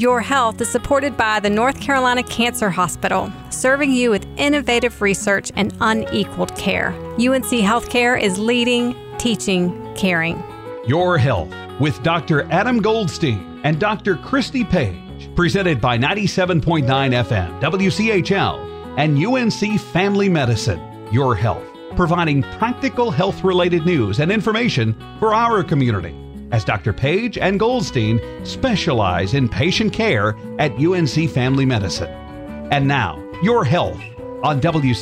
Your Health is supported by the North Carolina Cancer Hospital, serving you with innovative research and unequaled care. UNC Healthcare is leading, teaching, caring. Your Health with Dr. Adam Goldstein and Dr. Christy Page, presented by 97.9 FM, WCHL, and UNC Family Medicine. Your Health, providing practical health-related news and information for our community, as Dr. Page and Goldstein specialize in patient care at UNC Family Medicine. And now, Your Health on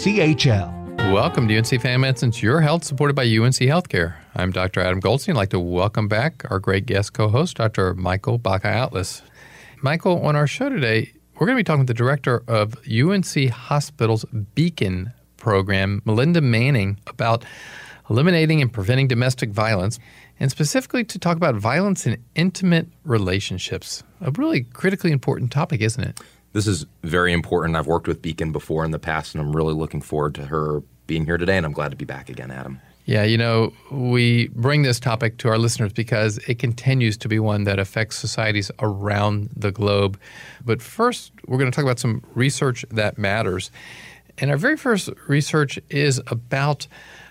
WCHL. Welcome to UNC Family Medicine's Your Health, supported by UNC Healthcare. I'm Dr. Adam Goldstein. I'd like to welcome back our great guest co-host, Dr. Michael Baca-Atlas. Michael, on our show today, we're going to be talking with the director of UNC Hospital's Beacon program, Melinda Manning, about eliminating and preventing domestic violence, and specifically to talk about violence in intimate relationships. A really critically important topic, isn't it? This is very important. I've worked with Beacon before in the past, and I'm really looking forward to her being here today, and I'm glad to be back again, Adam. Yeah, you know, we bring this topic to our listeners because it continues to be one that affects societies around the globe. But first, we're going to talk about some research that matters. And our very first research is about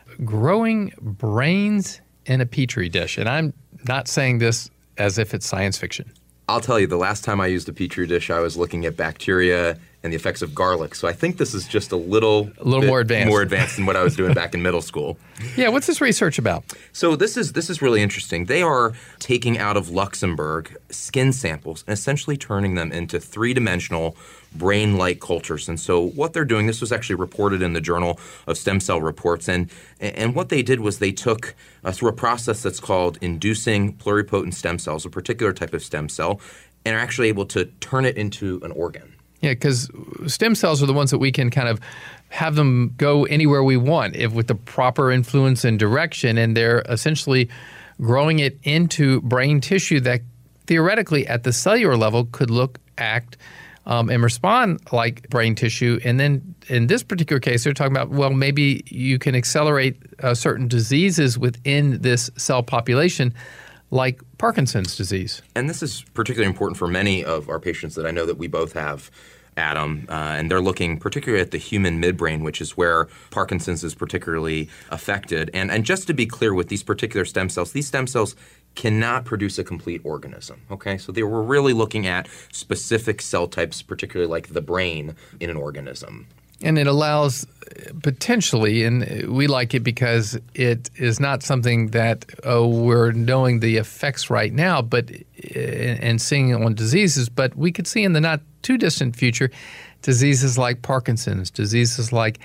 growing brains in a petri dish. And I'm not saying this as if it's science fiction. I'll tell you, the last time I used a petri dish, I was looking at bacteria and the effects of garlic. So I think this is just a little more advanced than what I was doing back in middle school. Yeah, what's this research about? So this is really interesting. They are taking out of Luxembourg skin samples and essentially turning them into three-dimensional brain-like cultures. And so what they're doing, this was actually reported in the Journal of Stem Cell Reports, and what they did was they took through a process that's called inducing pluripotent stem cells, a particular type of stem cell, and are actually able to turn it into an organ. Yeah, because stem cells are the ones that we can kind of have them go anywhere we want if with the proper influence and direction, and they're essentially growing it into brain tissue that theoretically at the cellular level could look, act, and respond like brain tissue. And then in this particular case, they're talking about, well, maybe you can accelerate certain diseases within this cell population, like Parkinson's disease. And this is particularly important for many of our patients that I know that we both have, Adam, and they're looking particularly at the human midbrain, which is where Parkinson's is particularly affected. And just to be clear with these particular stem cells, these stem cells cannot produce a complete organism, okay? So they were really looking at specific cell types, particularly like the brain in an organism. And it allows potentially, and we like it because it is not something that we're knowing the effects right now, but and seeing on diseases, but we could see in the not too distant future diseases like Parkinson's, diseases like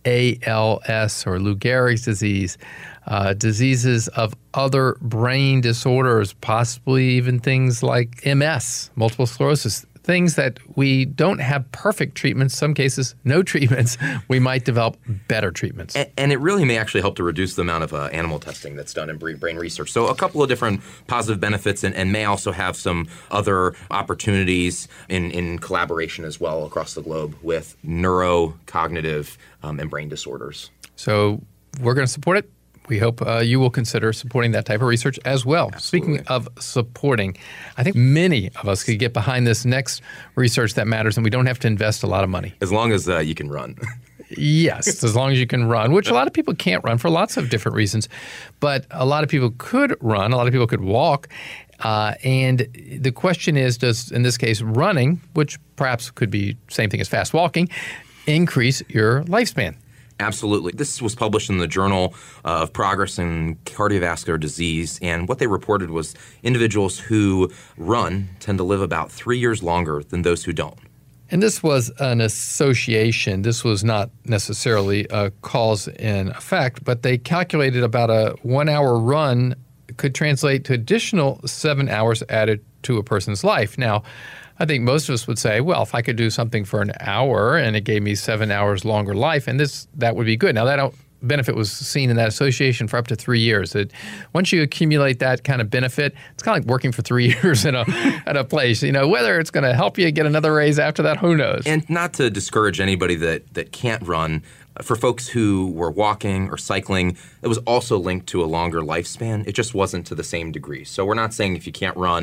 ALS or Lou Gehrig's disease, diseases of other brain disorders, possibly even things like MS, multiple sclerosis. Things that we don't have perfect treatments, some cases no treatments, we might develop better treatments. And it really may actually help to reduce the amount of animal testing that's done in brain research. So a couple of different positive benefits and may also have some other opportunities in collaboration as well across the globe with neurocognitive and brain disorders. So we're going to support it. We hope you will consider supporting that type of research as well. Absolutely. Speaking of supporting, I think many of us could get behind this next research that matters, and we don't have to invest a lot of money. As long as you can run. Yes, as long as you can run, which a lot of people can't run for lots of different reasons. But a lot of people could run, a lot of people could walk. And the question is, does, in this case, running, which perhaps could be same thing as fast walking, increase your lifespan? Absolutely. This was published in the Journal of Progress in Cardiovascular Disease, and what they reported was individuals who run tend to live about 3 years longer than those who don't. And this was an association. This was not necessarily a cause and effect, but they calculated about a 1 hour run could translate to additional 7 hours added to a person's life. Now, I think most of us would say, well, if I could do something for an hour and it gave me 7 hours longer life, and that would be good. Now, that benefit was seen in that association for up to 3 years. Once you accumulate that kind of benefit, it's kind of like working for 3 years at a place. You know, whether it's going to help you get another raise after that, who knows? And not to discourage anybody that can't run, for folks who were walking or cycling, it was also linked to a longer lifespan. It just wasn't to the same degree. So we're not saying if you can't run,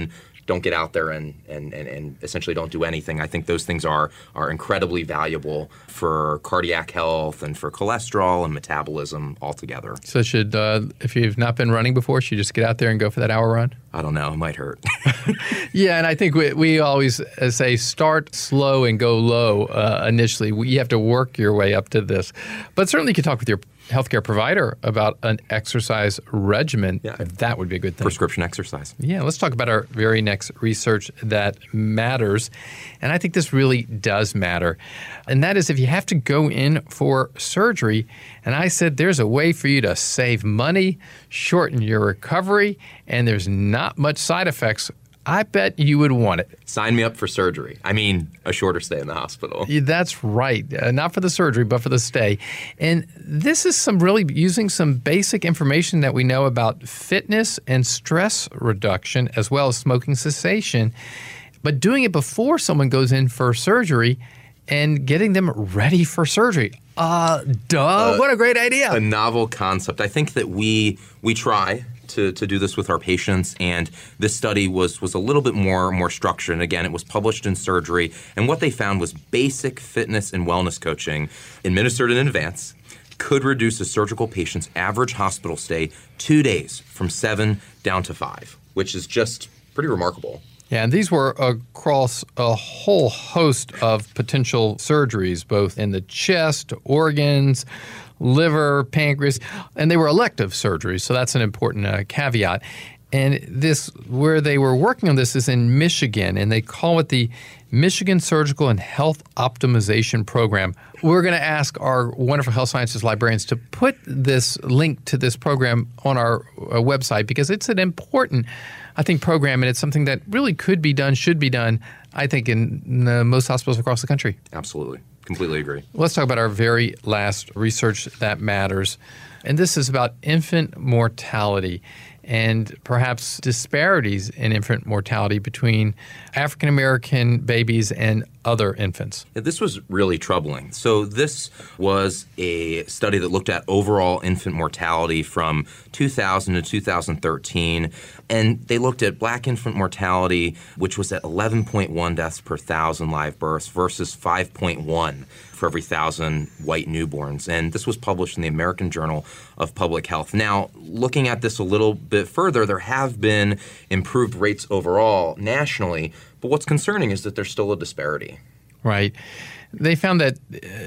don't get out there and essentially don't do anything. I think those things are incredibly valuable for cardiac health and for cholesterol and metabolism altogether. So should, if you've not been running before, should you just get out there and go for that hour run? I don't know. It might hurt. Yeah, and I think we always say start slow and go low initially. You have to work your way up to this. But certainly you can talk with your healthcare provider about an exercise regimen. Yeah. That would be a good thing. Prescription exercise. Yeah, let's talk about our very next research that matters. And I think this really does matter. And that is if you have to go in for surgery, and I said there's a way for you to save money, shorten your recovery, and there's not much side effects, I bet you would want it. Sign me up for surgery. I mean, a shorter stay in the hospital. That's right. Not for the surgery, but for the stay. And this is really using some basic information that we know about fitness and stress reduction, as well as smoking cessation, but doing it before someone goes in for surgery and getting them ready for surgery. What a great idea. A novel concept. I think that we try to do this with our patients, and this study was a little bit more structured. And again, it was published in Surgery, and what they found was basic fitness and wellness coaching administered in advance could reduce a surgical patient's average hospital stay 2 days from 7 down to 5, which is just pretty remarkable. Yeah, and these were across a whole host of potential surgeries, both in the chest, organs, liver, pancreas, and they were elective surgeries, so that's an important caveat. And this, where they were working on this, is in Michigan, and they call it the Michigan Surgical and Health Optimization Program. We're going to ask our wonderful health sciences librarians to put this link to this program on our website, because it's an important, I think, program, and it's something that really could be done, should be done, I think, in most hospitals across the country. Absolutely. Completely agree. Let's talk about our very last research that matters. And this is about infant mortality and perhaps disparities in infant mortality between African American babies and other infants. This was really troubling. So this was a study that looked at overall infant mortality from 2000 to 2013, and they looked at black infant mortality, which was at 11.1 deaths per 1,000 live births versus 5.1 for every 1,000 white newborns. And this was published in the American Journal of Public Health. Now, looking at this a little bit further, there have been improved rates overall nationally, but what's concerning is that there's still a disparity. Right. They found that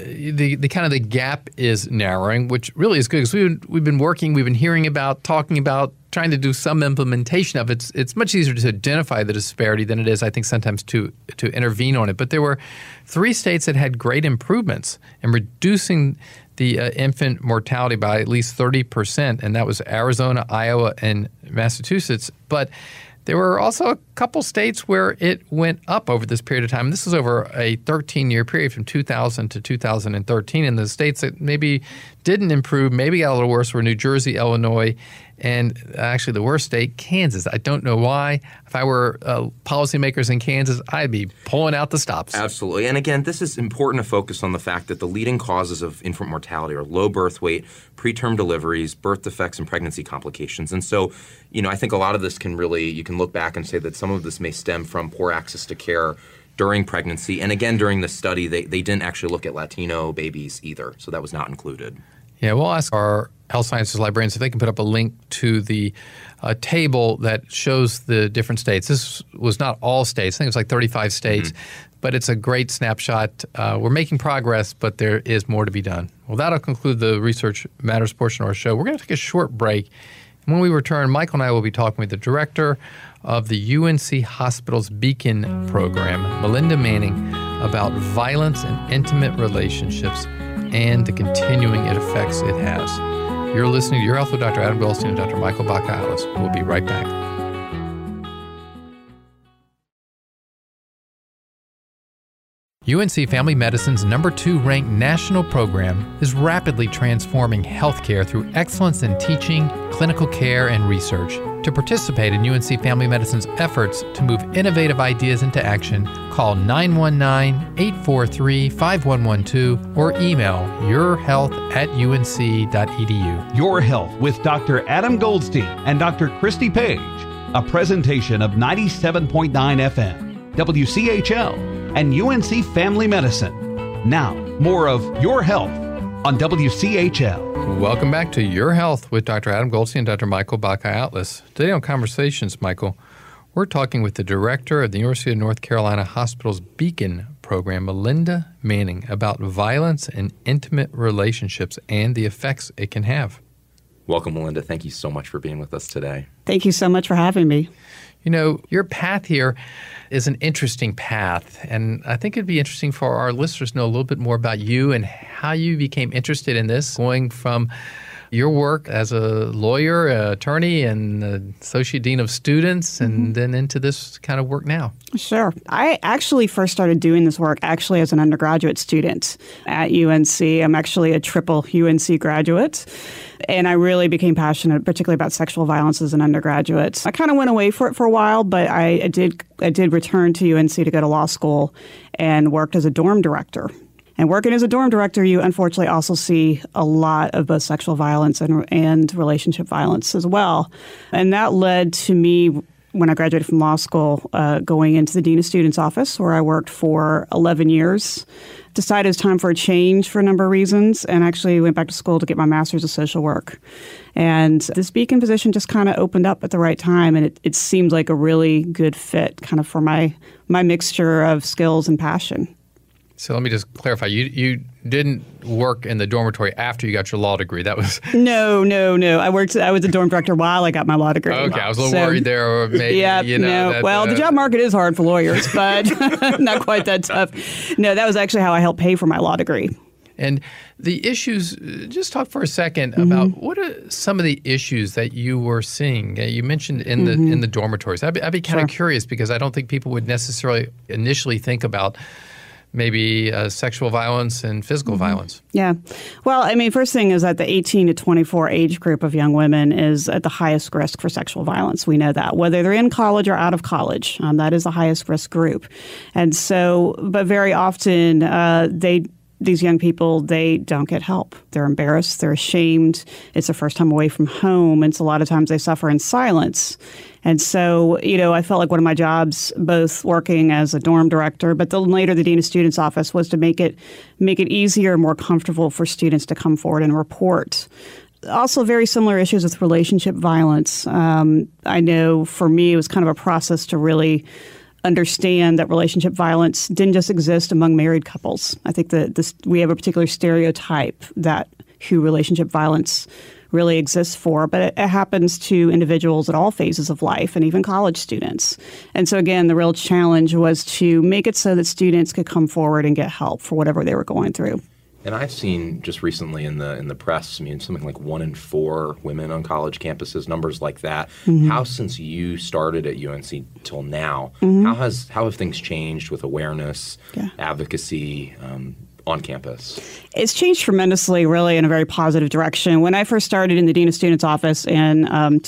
the gap is narrowing, which really is good, because we've been working, we've been hearing about, talking about, trying to do some implementation of it. It's much easier to identify the disparity than it is, I think, sometimes to intervene on it. But there were 3 states that had great improvements in reducing the infant mortality by at least 30%, and that was Arizona, Iowa, and Massachusetts. But there were also a couple states where it went up over this period of time. This is over a 13-year period from 2000 to 2013. And the states that maybe didn't improve, maybe got a little worse, were New Jersey, Illinois, and actually the worst state, Kansas. I don't know why. If I were policymakers in Kansas, I'd be pulling out the stops. Absolutely. And again, this is important to focus on the fact that the leading causes of infant mortality are low birth weight, preterm deliveries, birth defects, and pregnancy complications. And so, I think a lot of this you can look back and say that some of this may stem from poor access to care during pregnancy. And again, during the study, they didn't actually look at Latino babies either, so that was not included. Yeah, we'll ask our health sciences librarians if they can put up a link to the table that shows the different states. This was not all states. I think it was like 35 states, but it's a great snapshot. We're making progress, but there is more to be done. Well, that'll conclude the Research Matters portion of our show. We're going to take a short break. When we return, Michael and I will be talking with the director of the UNC Hospital's Beacon program, Melinda Manning, about violence in intimate relationships and the continuing effects it has. You're listening to Your Health with Dr. Adam Goldstein and Dr. Michael Bacchialis. We'll be right back. UNC Family Medicine's #2 ranked national program is rapidly transforming healthcare through excellence in teaching, clinical care, and research. To participate in UNC Family Medicine's efforts to move innovative ideas into action, call 919-843-5112 or email yourhealth@unc.edu. Your Health with Dr. Adam Goldstein and Dr. Christy Page, a presentation of 97.9 FM, WCHL, and UNC Family Medicine. Now, more of Your Health on WCHL. Welcome back to Your Health with Dr. Adam Goldstein and Dr. Michael Bakayatlis. Today on Conversations, Michael, we're talking with the director of the University of North Carolina Hospital's Beacon program, Melinda Manning, about violence in intimate relationships and the effects it can have. Welcome, Melinda. Thank you so much for being with us today. Thank you so much for having me. You know, your path here is an interesting path, and I think it'd be interesting for our listeners to know a little bit more about you and how you became interested in this, going from your work as a lawyer, attorney, and associate dean of students, and then into this kind of work now. Sure. I actually first started doing this work actually as an undergraduate student at UNC. I'm actually a triple UNC graduate, and I really became passionate, particularly about sexual violence as an undergraduate. I kind of went away for it for a while, but I did return to UNC to go to law school and worked as a dorm director. And working as a dorm director, you unfortunately also see a lot of both sexual violence and relationship violence as well. And that led to me, when I graduated from law school, going into the Dean of Students office, where I worked for 11 years. Decided it was time for a change for a number of reasons, and actually went back to school to get my master's of social work. And this Beacon position just kind of opened up at the right time, and it seemed like a really good fit kind of for my mixture of skills and passion. So let me just clarify. You didn't work in the dormitory after you got your law degree. That was No. I was a dorm director while I got my law degree. Okay, I was a little worried there. Or maybe, yeah, the job market is hard for lawyers, but not quite that tough. No, that was actually how I helped pay for my law degree. And the issues, just talk for a second about what are some of the issues that you were seeing. You mentioned in the dormitories. I'd be kind of curious because I don't think people would necessarily initially think about maybe sexual violence and physical violence. Yeah. Well, I mean, first thing is that the 18 to 24 age group of young women is at the highest risk for sexual violence. We know that. Whether they're in college or out of college, that is the highest risk group. And so, but very often these young people, they don't get help. They're embarrassed. They're ashamed. It's their first time away from home. And so a lot of times they suffer in silence. And so, I felt like one of my jobs, both working as a dorm director, but then later the Dean of Students office, was to make it easier and more comfortable for students to come forward and report. Also, very similar issues with relationship violence. I know for me, it was kind of a process to really understand that relationship violence didn't just exist among married couples. I think that we have a particular stereotype that who relationship violence really exists for, but it happens to individuals at all phases of life and even college students. And so again, the real challenge was to make it so that students could come forward and get help for whatever they were going through. And I've seen just recently in the press, something like 1 in 4 women on college campuses, numbers like that. How, since you started at UNC till now, how have things changed with awareness, advocacy on campus? It's changed tremendously, really, in a very positive direction. When I first started in the Dean of Students office in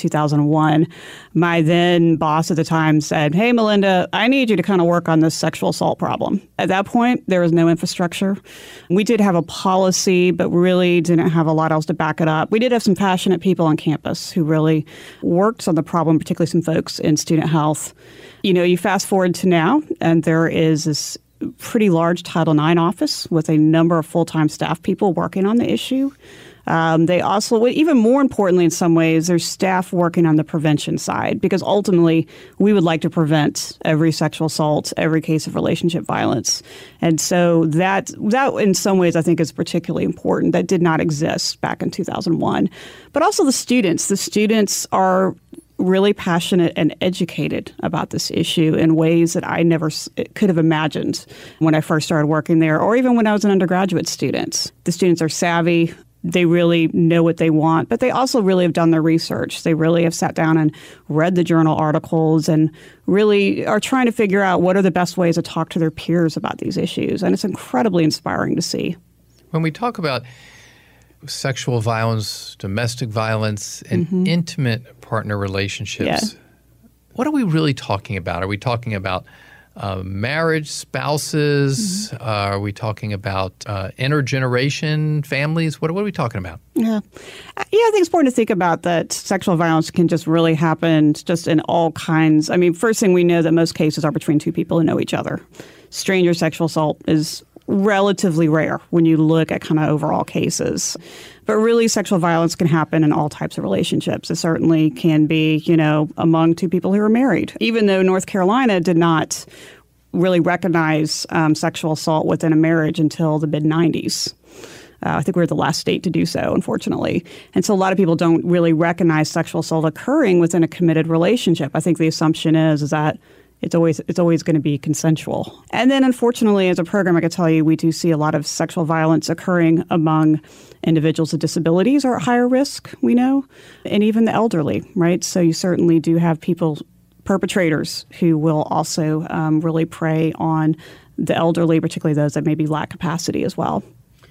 2001, my then boss at the time said, "Hey, Melinda, I need you to kind of work on this sexual assault problem." At that point, there was no infrastructure. We did have a policy, but really didn't have a lot else to back it up. We did have some passionate people on campus who really worked on the problem, particularly some folks in student health. You fast forward to now, and there is this pretty large Title IX office with a number of full-time staff people working on the issue. They also, even more importantly in some ways, there's staff working on the prevention side, because ultimately we would like to prevent every sexual assault, every case of relationship violence. And so that in some ways I think is particularly important. That did not exist back in 2001. But also the students. The students are really passionate and educated about this issue in ways that I never could have imagined when I first started working there, or even when I was an undergraduate student. The students are savvy. They really know what they want, but they also really have done their research. They really have sat down and read the journal articles and really are trying to figure out what are the best ways to talk to their peers about these issues. And it's incredibly inspiring to see. When we talk about sexual violence, domestic violence, and intimate partner relationships, what are we really talking about? Are we talking about marriage, spouses? Are we talking about intergeneration families? What are we talking about? Yeah, I think it's important to think about that sexual violence can just really happen just in all kinds. I mean, first thing we know that most cases are between two people who know each other. Stranger sexual assault is relatively rare when you look at kind of overall cases. But really, sexual violence can happen in all types of relationships. It certainly can be, among two people who are married. Even though North Carolina did not really recognize sexual assault within a marriage until the mid-90s. I think we were the last state to do so, unfortunately. And so a lot of people don't really recognize sexual assault occurring within a committed relationship. I think the assumption is that it's always going to be consensual. And then, unfortunately, as a program, I can tell you, we do see a lot of sexual violence occurring among individuals with disabilities are at higher risk, we know, and even the elderly, right? So you certainly do have perpetrators who will also really prey on the elderly, particularly those that maybe lack capacity as well.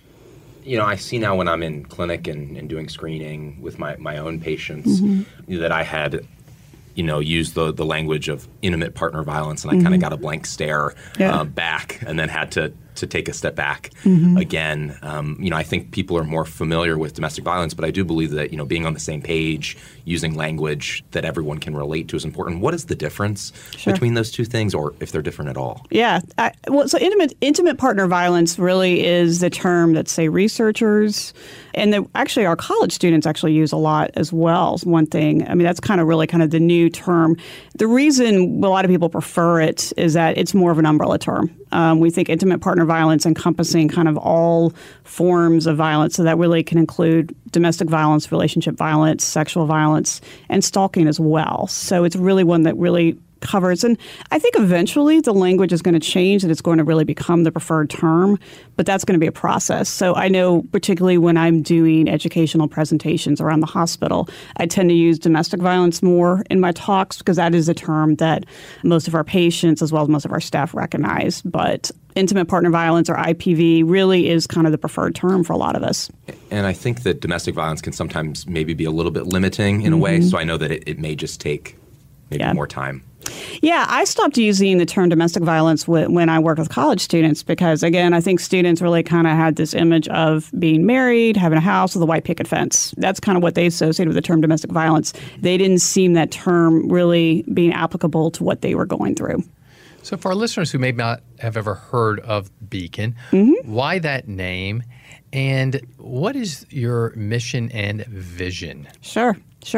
I see now when I'm in clinic and doing screening with my own patients that I had used the language of intimate partner violence, and I kind of got a blank stare back, and then had to take a step back again. I think people are more familiar with domestic violence, but I do believe that being on the same page, using language that everyone can relate to is important. What is the difference between those two things, or if they're different at all? Yeah. So intimate partner violence really is the term that, say, researchers and actually our college students actually use a lot as well. Is one thing. I mean, that's kind of the new term. The reason a lot of people prefer it is that it's more of an umbrella term. We think intimate partner violence encompassing kind of all forms of violence, so that really can include domestic violence, relationship violence, sexual violence, and stalking as well. So it's really one that really covers. And I think eventually the language is going to change and it's going to really become the preferred term, but that's going to be a process. So I know particularly when I'm doing educational presentations around the hospital, I tend to use domestic violence more in my talks because that is a term that most of our patients as well as most of our staff recognize. But intimate partner violence, or IPV, really is kind of the preferred term for a lot of us. And I think that domestic violence can sometimes maybe be a little bit limiting in a way, so I know that it may just take maybe more time. Yeah, I stopped using the term domestic violence when I worked with college students because, again, I think students really kind of had this image of being married, having a house with a white picket fence. That's kind of what they associated with the term domestic violence. They didn't seem that term really being applicable to what they were going through. So for our listeners who may not have ever heard of Beacon, why that name, and what is your mission and vision? Sure.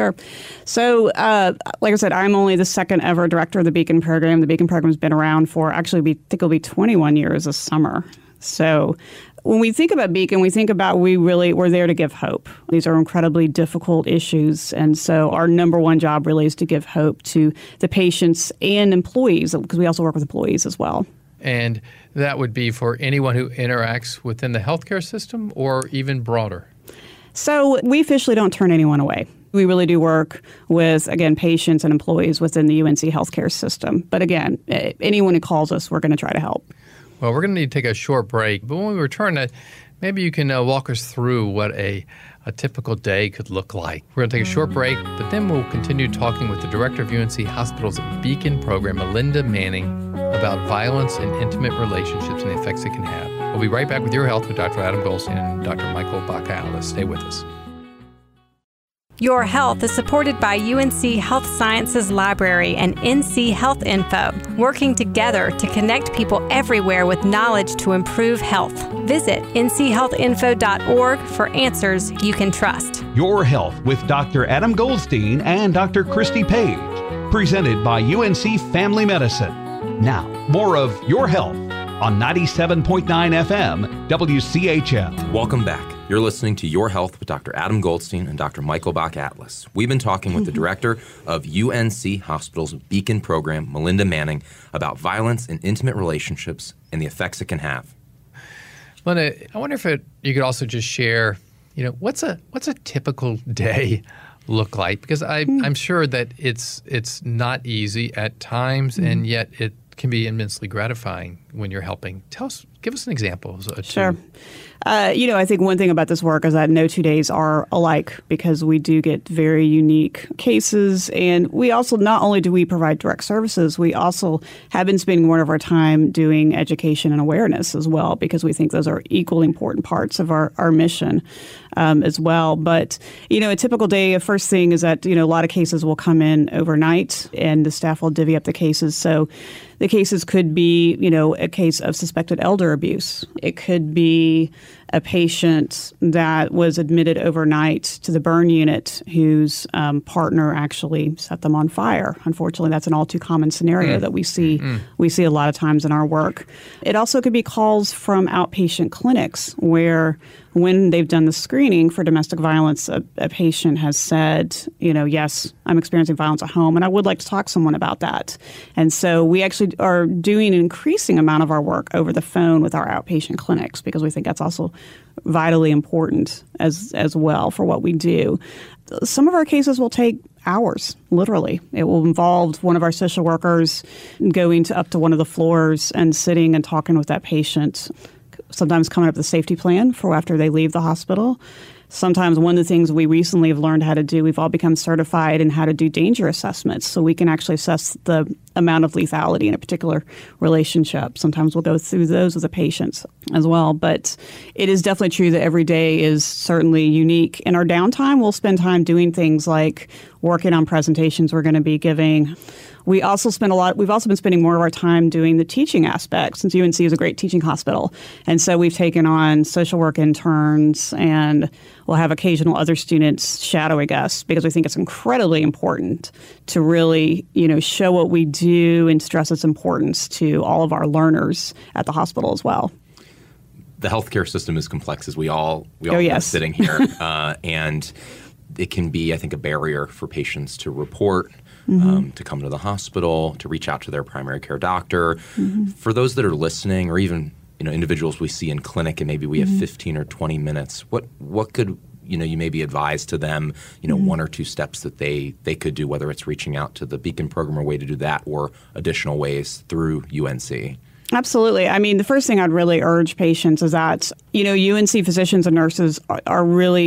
So, like I said, I'm only the second ever director of the Beacon program. The Beacon program has been around for I think it'll be 21 years this summer. So when we think about Beacon, we think about we're there to give hope. These are incredibly difficult issues. And so our number one job really is to give hope to the patients and employees, because we also work with employees as well. And that would be for anyone who interacts within the healthcare system or even broader? So we officially don't turn anyone away. We really do work with, again, patients and employees within the UNC healthcare system. But again, anyone who calls us, we're going to try to help. Well, we're going to need to take a short break. But when we return, maybe you can walk us through what a typical day could look like. We're going to take a short break, but then we'll continue talking with the director of UNC Hospital's Beacon program, Melinda Manning, about violence in intimate relationships and the effects it can have. We'll be right back with Your Health with Dr. Adam Goldstein and Dr. Michael Baca-Atlas. Stay with us. Your Health is supported by UNC Health Sciences Library and NC Health Info, working together to connect people everywhere with knowledge to improve health. Visit nchealthinfo.org for answers you can trust. Your Health with Dr. Adam Goldstein and Dr. Christy Page, presented by UNC Family Medicine. Now, more of Your Health on 97.9 FM WCHL. Welcome back. You're listening to Your Health with Dr. Adam Goldstein and Dr. Michael Baca-Atlas. We've been talking with the director of UNC Hospital's Beacon program, Melinda Manning, about violence in intimate relationships and the effects it can have. Melinda, I wonder if you could also just share, what's a typical day look like? Because I'm sure that it's not easy at times, and yet it can be immensely gratifying when you're helping. Give us an example. Sure. I think one thing about this work is that no 2 days are alike because we do get very unique cases. And we also, not only do we provide direct services, we also have been spending more of our time doing education and awareness as well, because we think those are equally important parts of our mission as well. But, a typical day, first thing is that, a lot of cases will come in overnight and the staff will divvy up the cases. So the cases could be, a case of suspected elder abuse. It could be a patient that was admitted overnight to the burn unit whose partner actually set them on fire. Unfortunately, that's an all too common scenario that we see a lot of times in our work. It also could be calls from outpatient clinics where when they've done the screening for domestic violence, a patient has said, yes, I'm experiencing violence at home, and I would like to talk to someone about that. And so we actually are doing an increasing amount of our work over the phone with our outpatient clinics because we think that's also vitally important as well for what we do. Some of our cases will take hours, literally. It will involve one of our social workers going up to one of the floors and sitting and talking with that patient, sometimes coming up with a safety plan for after they leave the hospital. Sometimes one of the things we recently have learned how to do, we've all become certified in how to do danger assessments, so we can actually assess the amount of lethality in a particular relationship. Sometimes we'll go through those with the patients as well. But it is definitely true that every day is certainly unique. In our downtime, we'll spend time doing things like working on presentations we're going to be giving. We've also been spending more of our time doing the teaching aspect, since UNC is a great teaching hospital. And so we've taken on social work interns, and we'll have occasional other students shadowing us because we think it's incredibly important to really, show what we do and stress its importance to all of our learners at the hospital as well. The healthcare system is complex, as we all know sitting here. And it can be, I think, a barrier for patients to report, to come to the hospital, to reach out to their primary care doctor. For those that are listening, or even individuals we see in clinic, and maybe we have 15 or 20 minutes, what could you maybe advise to them, one or two steps that they could do, whether it's reaching out to the Beacon program or a way to do that, or additional ways through UNC? Absolutely. I mean, the first thing I'd really urge patients is that, UNC physicians and nurses are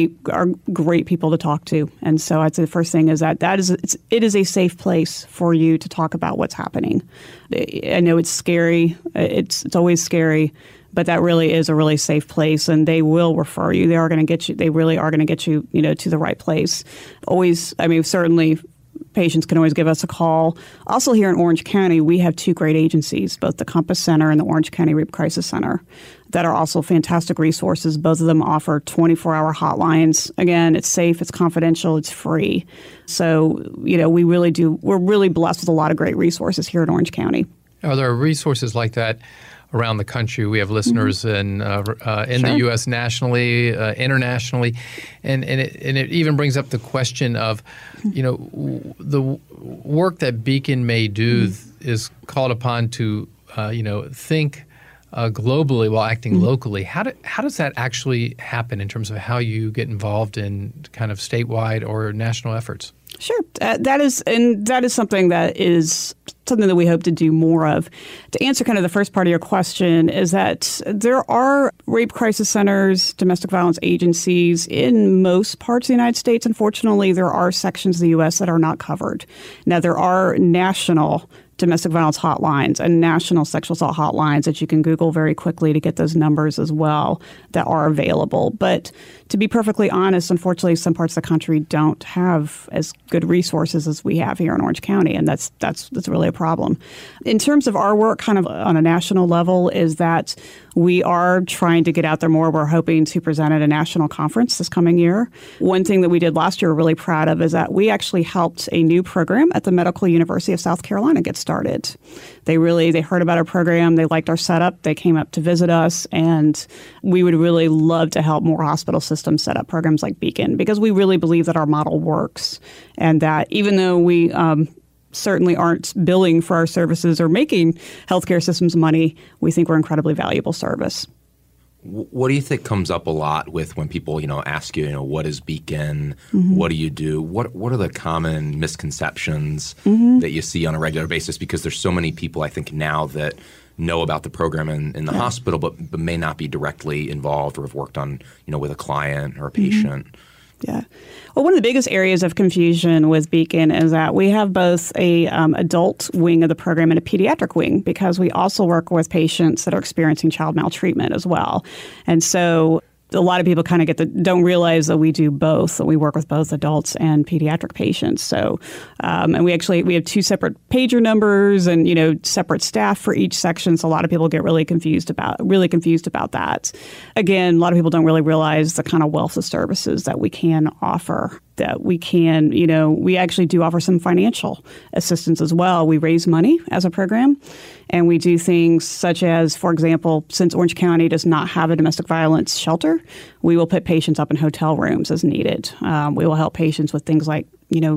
great people to talk to. And so I'd say the first thing is that it is a safe place for you to talk about what's happening. I know it's scary. It's always scary. But that really is a really safe place, and they will refer you. They really are going to get you, to the right place. Certainly patients can always give us a call. Also here in Orange County, we have two great agencies, both the Compass Center and the Orange County Rape Crisis Center, that are also fantastic resources. Both of them offer 24-hour hotlines. Again, it's safe, it's confidential, it's free. So, we're really blessed with a lot of great resources here in Orange County. Are there resources like that around the country? We have listeners in the U.S. nationally, internationally, and it even brings up the question of, the work that Beacon may do is called upon to, think globally while acting locally. How does that actually happen in terms of how you get involved in kind of statewide or national efforts? Sure. That is something that we hope to do more of. To answer kind of the first part of your question is that there are rape crisis centers, domestic violence agencies in most parts of the United States. Unfortunately, there are sections of the U.S. that are not covered. Now, there are national domestic violence hotlines and national sexual assault hotlines that you can Google very quickly to get those numbers as well that are available. But to be perfectly honest, unfortunately, some parts of the country don't have as good resources as we have here in Orange County, and that's really a problem. In terms of our work kind of on a national level is that we are trying to get out there more. We're hoping to present at a national conference this coming year. One thing that we did last year we're really proud of is that we actually helped a new program at the Medical University of South Carolina get started. They heard about our program. They liked our setup. They came up to visit us, and we would really love to help more hospital systems set up programs like Beacon, because we really believe that our model works, and that even though we certainly aren't billing for our services or making healthcare systems money, we think we're incredibly valuable service. What do you think comes up a lot with when people, ask you, what is Beacon? What do you do? What are the common misconceptions that you see on a regular basis? Because there's so many people, I think, now that know about the program in the hospital, but may not be directly involved or have worked on, with a client or a patient. Yeah. Well, one of the biggest areas of confusion with Beacon is that we have both a adult wing of the program and a pediatric wing, because we also work with patients that are experiencing child maltreatment as well. And so a lot of people kind of don't realize that we do both, that we work with both adults and pediatric patients. So, and we have two separate pager numbers and, separate staff for each section. So a lot of people get really confused about that. Again, a lot of people don't really realize the kind of wealth of services that we can offer. That we can, we actually do offer some financial assistance as well. We raise money as a program, and we do things such as, for example, since Orange County does not have a domestic violence shelter, we will put patients up in hotel rooms as needed. We will help patients with things like,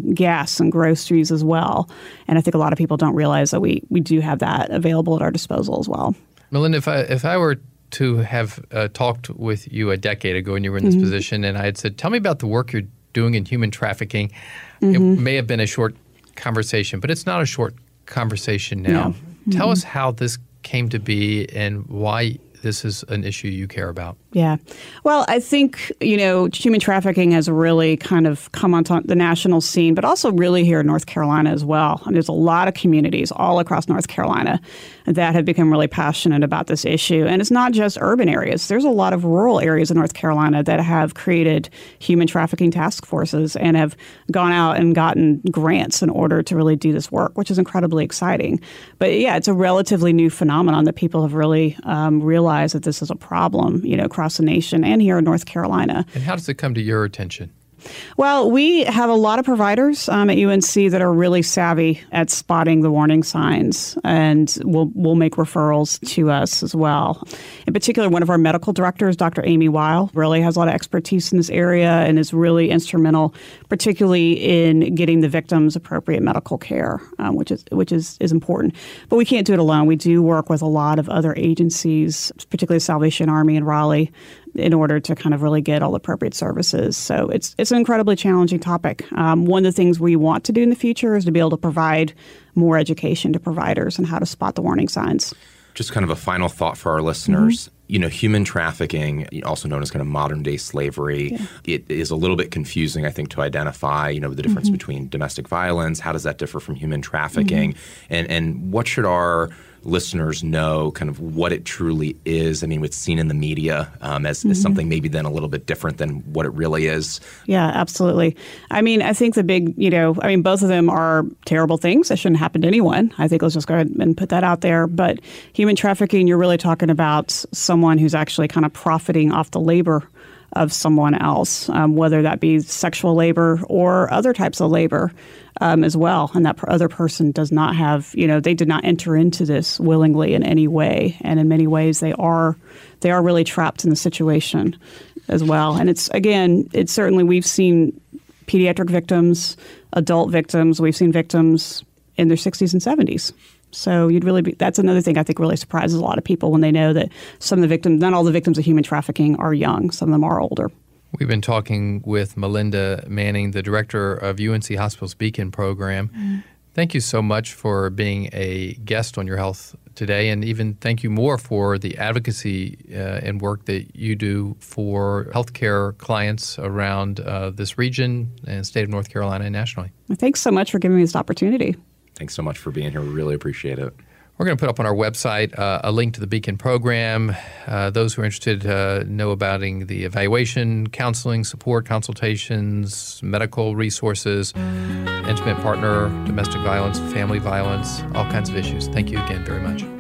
gas and groceries as well. And I think a lot of people don't realize that we do have that available at our disposal as well. Melinda, if I were to have talked with you a decade ago when you were in this position, and I had said, tell me about the work you're doing in human trafficking, it may have been a short conversation, but it's not a short conversation now. No. Tell us how this came to be and why this is an issue you care about. Yeah. Well, I think, human trafficking has really kind of come onto the national scene, but also really here in North Carolina as well. And there's a lot of communities all across North Carolina that have become really passionate about this issue. And it's not just urban areas. There's a lot of rural areas in North Carolina that have created human trafficking task forces and have gone out and gotten grants in order to really do this work, which is incredibly exciting. But yeah, it's a relatively new phenomenon that people have really realized that this is a problem, across the nation and here in North Carolina. And how does it come to your attention? Well, we have a lot of providers at UNC that are really savvy at spotting the warning signs, and will make referrals to us as well. In particular, one of our medical directors, Dr. Amy Weil, really has a lot of expertise in this area and is really instrumental, particularly in getting the victims appropriate medical care, which is important. But we can't do it alone. We do work with a lot of other agencies, particularly the Salvation Army in Raleigh, in order to kind of really get all the appropriate services. So it's an incredibly challenging topic. One of the things we want to do in the future is to be able to provide more education to providers on how to spot the warning signs. Just kind of a final thought for our listeners. Human trafficking, also known as kind of modern day slavery, it is a little bit confusing, I think, to identify, the difference between domestic violence. How does that differ from human trafficking? And what should our listeners know kind of what it truly is? I mean, it's seen in the media as something maybe then a little bit different than what it really is. Yeah, absolutely. I mean, I think the big, both of them are terrible things that shouldn't happen to anyone. I think let's just go ahead and put that out there. But human trafficking, you're really talking about someone who's actually kind of profiting off the labor of someone else, whether that be sexual labor or other types of labor as well. And that other person does not have, they did not enter into this willingly in any way. And in many ways, they are really trapped in the situation as well. And it's certainly, we've seen pediatric victims, adult victims, we've seen victims in their 60s and 70s. So that's another thing I think really surprises a lot of people when they know that some of the victims, not all the victims of human trafficking are young. Some of them are older. We've been talking with Melinda Manning, the director of UNC Hospital's Beacon program. Thank you so much for being a guest on Your Health today, and even thank you more for the advocacy and work that you do for healthcare clients around this region and state of North Carolina and nationally. Thanks so much for giving me this opportunity. Thanks so much for being here. We really appreciate it. We're going to put up on our website a link to the Beacon program. Those who are interested know about the evaluation, counseling, support, consultations, medical resources, intimate partner, domestic violence, family violence, all kinds of issues. Thank you again very much.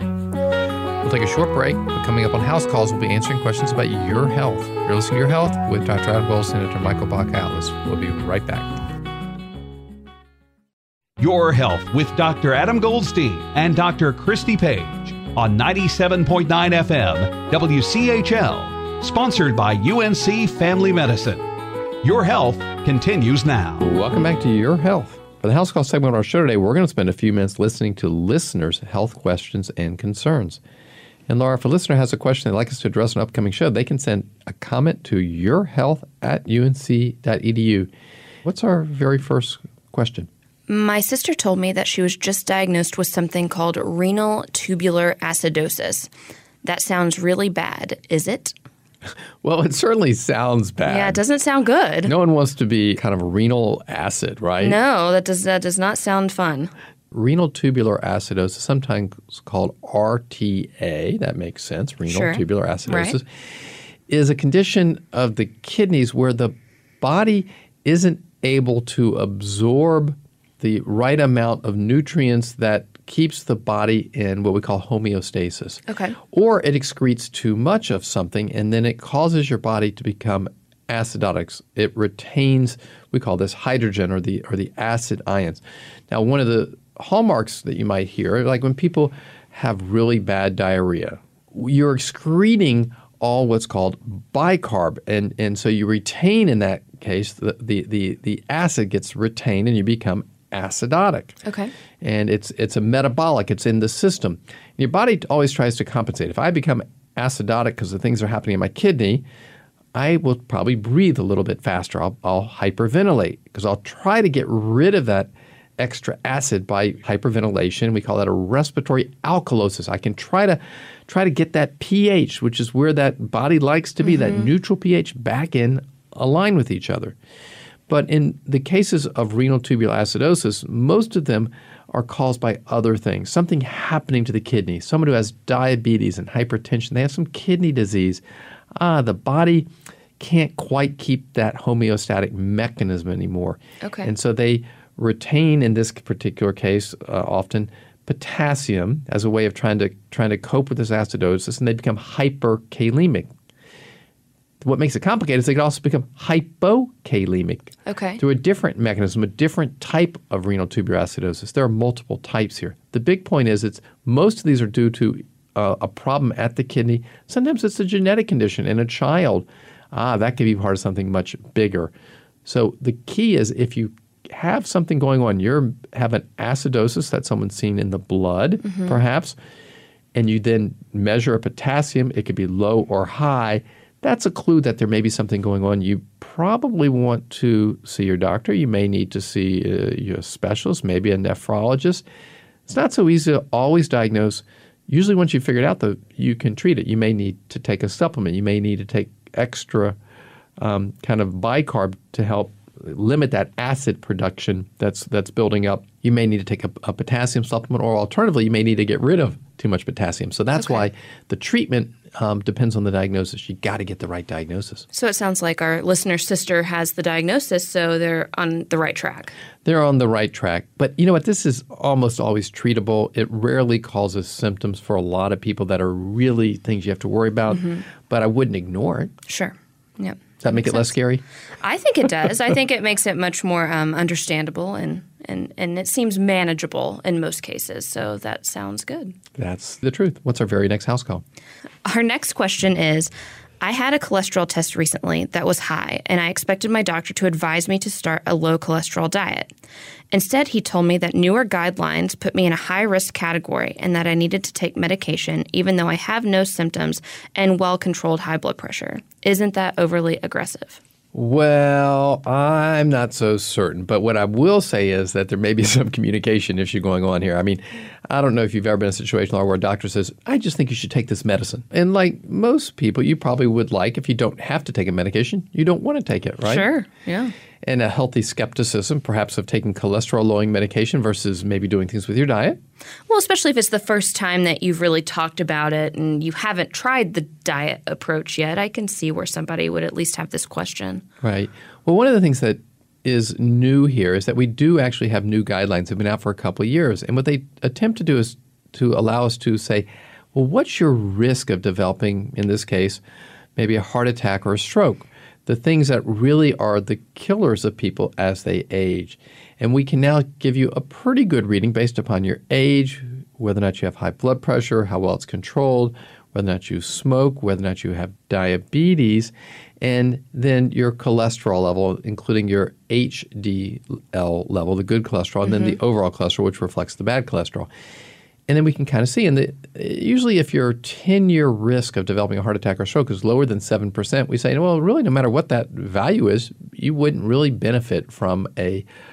We'll take a short break, but coming up on House Calls, we'll be answering questions about your health. You're listening to Your Health with Dr. Adam Goldstein and Dr. Michael Bach-Atlas. We'll be right back. Your Health with Dr. Adam Goldstein and Dr. Christy Page on 97.9 FM WCHL, sponsored by UNC Family Medicine. Your Health continues now. Welcome back to Your Health. For the House Call segment on our show today, we're going to spend a few minutes listening to listeners' health questions and concerns. And Laura, if a listener has a question they'd like us to address on an upcoming show, they can send a comment to yourhealth@unc.edu. What's our very first question? My sister told me that she was just diagnosed with something called renal tubular acidosis. That sounds really bad, is it? Well, it certainly sounds bad. Yeah, it doesn't sound good. No one wants to be kind of renal acid, right? No, that does not sound fun. Renal tubular acidosis, sometimes called RTA, that makes sense, renal tubular acidosis, right, is a condition of the kidneys where the body isn't able to absorb the right amount of nutrients that keeps the body in what we call homeostasis. Okay. Or it excretes too much of something, and then it causes your body to become acidotic. It retains, we call this hydrogen or the acid ions. Now, one of the hallmarks that you might hear, like when people have really bad diarrhea, you're excreting all what's called bicarb, and so you retain, in that case, the acid gets retained and you become acidotic. Okay. And it's a metabolic. It's in the system. And your body always tries to compensate. If I become acidotic because the things are happening in my kidney, I will probably breathe a little bit faster. I'll hyperventilate because I'll try to get rid of that extra acid by hyperventilation. We call that a respiratory alkalosis. I can try to get that pH, which is where that body likes to be, that neutral pH, back in align with each other. But in the cases of renal tubular acidosis, most of them are caused by other things, something happening to the kidney. Someone who has diabetes and hypertension, they have some kidney disease. The body can't quite keep that homeostatic mechanism anymore. Okay. And so they retain, in this particular case, often potassium as a way of trying to cope with this acidosis, and they become hyperkalemic. What makes it complicated is they can also become hypokalemic through a different mechanism, a different type of renal tubular acidosis. There are multiple types here. The big point is most of these are due to a problem at the kidney. Sometimes it's a genetic condition in a child. That could be part of something much bigger. So the key is if you have something going on, you have an acidosis that someone's seen in the blood, perhaps, and you then measure a potassium, it could be low or high. That's a clue that there may be something going on. You probably want to see your doctor. You may need to see a specialist, maybe a nephrologist. It's not so easy to always diagnose. Usually once you figure it out, you can treat it. You may need to take a supplement. You may need to take extra kind of bicarb to help limit that acid production that's building up. You may need to take a potassium supplement, or alternatively, you may need to get rid of too much potassium. So that's why the treatment depends on the diagnosis. You got to get the right diagnosis. So it sounds like our listener's sister has the diagnosis, so they're on the right track. They're on the right track. But you know what? This is almost always treatable. It rarely causes symptoms for a lot of people that are really things you have to worry about. But I wouldn't ignore it. Sure. Yep. Does that make it less scary? I think it does. I think it makes it much more understandable and it seems manageable in most cases. So that sounds good. That's the truth. What's our very next house call? Our next question is, I had a cholesterol test recently that was high, and I expected my doctor to advise me to start a low cholesterol diet. Instead, he told me that newer guidelines put me in a high-risk category and that I needed to take medication even though I have no symptoms and well-controlled high blood pressure. Isn't that overly aggressive? Well, I'm not so certain. But what I will say is that there may be some communication issue going on here. I mean, I don't know if you've ever been in a situation where a doctor says, I just think you should take this medicine. And like most people, you probably would like, if you don't have to take a medication, you don't want to take it, right? Sure, yeah. And a healthy skepticism, perhaps, of taking cholesterol-lowering medication versus maybe doing things with your diet. Well, especially if it's the first time that you've really talked about it and you haven't tried the diet approach yet, I can see where somebody would at least have this question. Right. Well, one of the things that is new here is that we do actually have new guidelines that have been out for a couple of years. And what they attempt to do is to allow us to say, well, what's your risk of developing, in this case, maybe a heart attack or a stroke? The things that really are the killers of people as they age. And we can now give you a pretty good reading based upon your age, whether or not you have high blood pressure, how well it's controlled, whether or not you smoke, whether or not you have diabetes, and then your cholesterol level, including your HDL level, the good cholesterol, and then the overall cholesterol, which reflects the bad cholesterol. And then we can kind of see, and usually if your 10-year risk of developing a heart attack or stroke is lower than 7%, we say, well, really, no matter what that value is, you wouldn't really benefit from a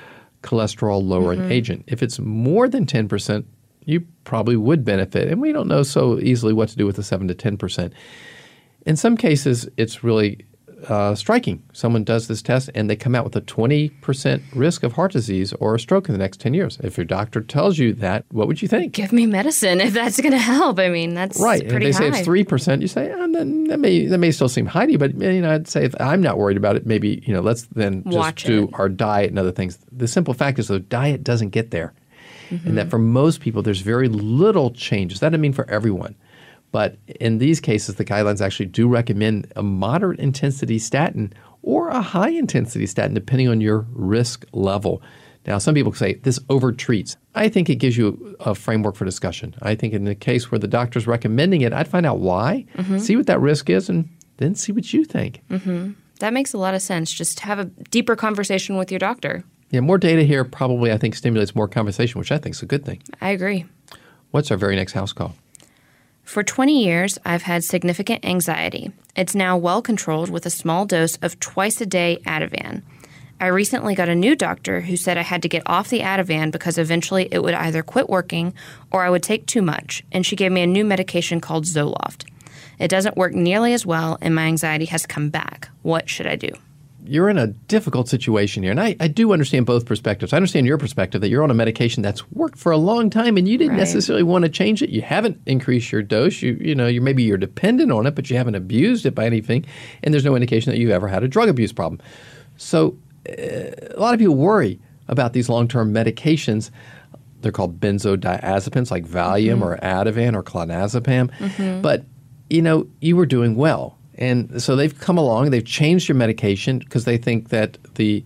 cholesterol-lowering agent. If it's more than 10%, you probably would benefit. And we don't know so easily what to do with the 7 to 10%. In some cases, it's really striking. Someone does this test and they come out with a 20% risk of heart disease or a stroke in the next 10 years. If your doctor tells you that, what would you think? Give me medicine if that's going to help. I mean, that's right. pretty And if they high. say it's 3%, you say, that may still seem high to you, but I'd say if I'm not worried about it, maybe let's then just do our diet and other things. The simple fact is, though, diet doesn't get there, and that for most people, there's very little changes. That doesn't mean for everyone. But in these cases, the guidelines actually do recommend a moderate intensity statin or a high intensity statin, depending on your risk level. Now, some people say this overtreats. I think it gives you a framework for discussion. I think in the case where the doctor's recommending it, I'd find out why, see what that risk is, and then see what you think. That makes a lot of sense. Just have a deeper conversation with your doctor. Yeah, more data here probably, I think, stimulates more conversation, which I think is a good thing. I agree. What's our very next house call? For 20 years, I've had significant anxiety. It's now well controlled with a small dose of twice-a-day Ativan. I recently got a new doctor who said I had to get off the Ativan because eventually it would either quit working or I would take too much, and she gave me a new medication called Zoloft. It doesn't work nearly as well, and my anxiety has come back. What should I do? You're in a difficult situation here, and I do understand both perspectives. I understand your perspective that you're on a medication that's worked for a long time, and you didn't necessarily want to change it. You haven't increased your dose. Maybe you're dependent on it, but you haven't abused it by anything, and there's no indication that you've ever had a drug abuse problem. So a lot of people worry about these long-term medications. They're called benzodiazepines, like Valium or Ativan or clonazepam. But, you were doing well. And so they've come along, they've changed your medication because they think that the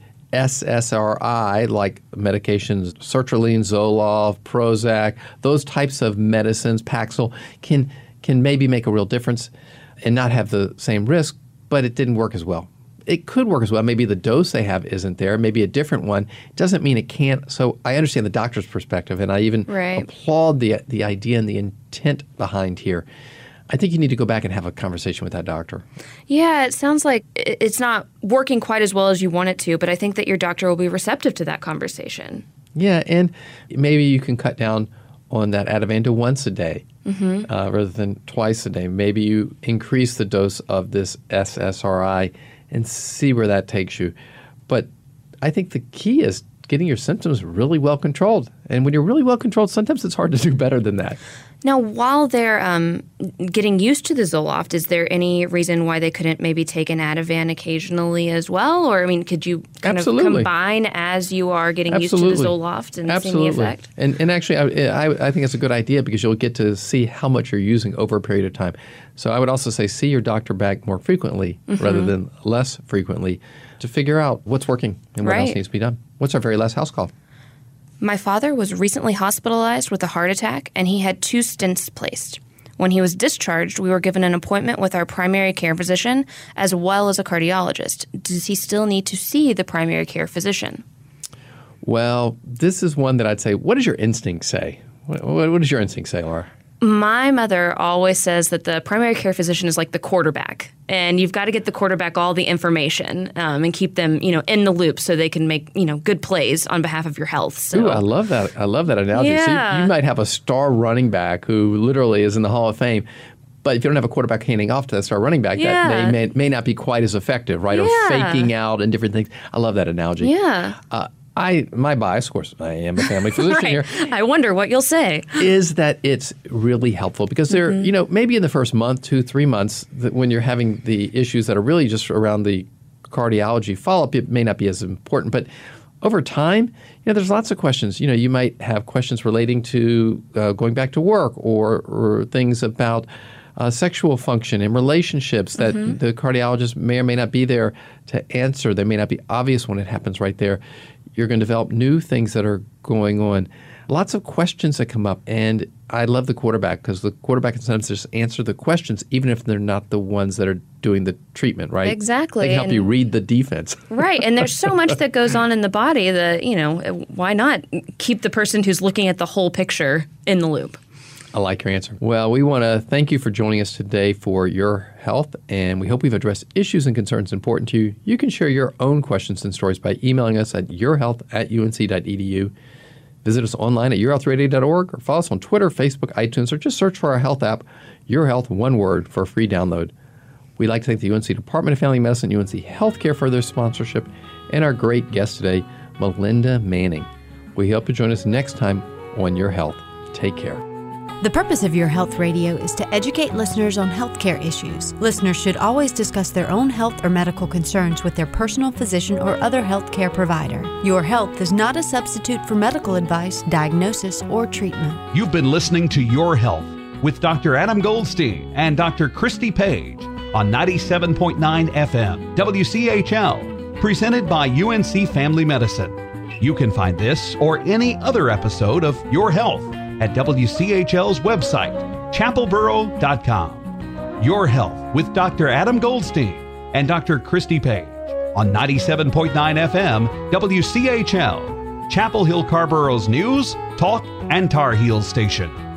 SSRI, like medications, sertraline, Zoloft, Prozac, those types of medicines, Paxil, can maybe make a real difference and not have the same risk, but it didn't work as well. It could work as well. Maybe the dose they have isn't there, maybe a different one. It doesn't mean it can't. So I understand the doctor's perspective, and I even applaud the idea and the intent behind here. I think you need to go back and have a conversation with that doctor. Yeah, it sounds like it's not working quite as well as you want it to, but I think that your doctor will be receptive to that conversation. Yeah, and maybe you can cut down on that Ativan to once a day rather than twice a day. Maybe you increase the dose of this SSRI and see where that takes you. But I think the key is getting your symptoms really well controlled. And when you're really well controlled, sometimes it's hard to do better than that. Now, while they're getting used to the Zoloft, is there any reason why they couldn't maybe take an Ativan occasionally as well? Or, could you kind of combine as you are getting used to the Zoloft and seeing the effect? And actually, I think it's a good idea because you'll get to see how much you're using over a period of time. So I would also say see your doctor back more frequently rather than less frequently to figure out what's working and what else needs to be done. What's our very last house call? My father was recently hospitalized with a heart attack, and he had 2 stents placed. When he was discharged, we were given an appointment with our primary care physician as well as a cardiologist. Does he still need to see the primary care physician? Well, this is one that I'd say, what does your instinct say? What does your instinct say, Laura? My mother always says that the primary care physician is like the quarterback, and you've got to get the quarterback all the information and keep them, in the loop so they can make, good plays on behalf of your health. So. Ooh, I love that. I love that analogy. Yeah. So you might have a star running back who literally is in the Hall of Fame, but if you don't have a quarterback handing off to that star running back, that may not be quite as effective, right? Or faking out and different things. I love that analogy. Yeah. My bias, of course, I am a family physician here. I wonder what you'll say. Is that it's really helpful because there, maybe in the first month, 2-3 months, when you're having the issues that are really just around the cardiology follow-up, it may not be as important. But over time, there's lots of questions. You might have questions relating to going back to work or things about sexual function and relationships that the cardiologist may or may not be there to answer. They may not be obvious when it happens right there. You're going to develop new things that are going on. Lots of questions that come up. And I love the quarterback because the quarterback can sometimes just answer the questions even if they're not the ones that are doing the treatment, right? Exactly. They can help you read the defense. Right. And there's so much that goes on in the body that, why not keep the person who's looking at the whole picture in the loop? I like your answer. Well, we want to thank you for joining us today for Your Health, and we hope we've addressed issues and concerns important to you. You can share your own questions and stories by emailing us at yourhealth@unc.edu. Visit us online at yourhealthradio.org or follow us on Twitter, Facebook, iTunes, or just search for our health app, Your Health, one word, for a free download. We'd like to thank the UNC Department of Family Medicine, UNC Healthcare for their sponsorship, and our great guest today, Melinda Manning. We hope you join us next time on Your Health. Take care. The purpose of Your Health Radio is to educate listeners on healthcare issues. Listeners should always discuss their own health or medical concerns with their personal physician or other healthcare provider. Your Health is not a substitute for medical advice, diagnosis, or treatment. You've been listening to Your Health with Dr. Adam Goldstein and Dr. Christy Page on 97.9 FM WCHL, presented by UNC Family Medicine. You can find this or any other episode of Your Health at WCHL's website, chapelboro.com. Your Health with Dr. Adam Goldstein and Dr. Christy Page on 97.9 FM WCHL, Chapel Hill Carborough's news, talk, and Tar Heels station.